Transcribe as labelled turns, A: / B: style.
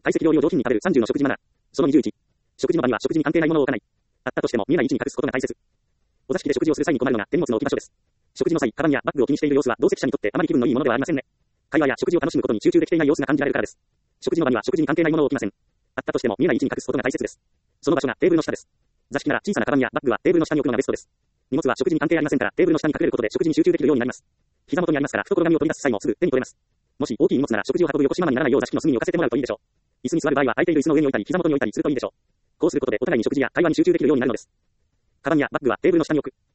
A: 解析料理を上品に食べる30の食事マナー。その21。食事の場には食事に関係ないものを置かない。あったとしても見えない位置に隠すことが大切。お座敷で食事をする際に困るのが手荷物の置き場所です。食事の際、カバンやバッグを気にしている様子は同席者にとってあまり気分のいいものではありませんね。会話や食事を楽しむことに集中できていない様子が感じられるからです。食事の場には食事に関係ないものを置きません。あったとしても見えない位置に隠すことが大切です。その場所がテーブルの下です。座敷なら小さなカバンやバッグはテーブルの下に置くのがベストです。荷物は食事に関係ありませんからテーブルの下に隠れることで食事に集中できるようになります。膝元にありますから懐紙を取り出す際もすぐ手に取れます。もし大きい荷物なら食事を運ぶ横しまにならないよう座敷の隅に置かせてもらうといいでしょう。椅子に座る場合は空いている椅子の上に置いたり膝元に置いたりするといいでしょう。こうすることでお互いに食事や会話に集中できるようになるのです。カバンやバッグはテーブルの下に置く。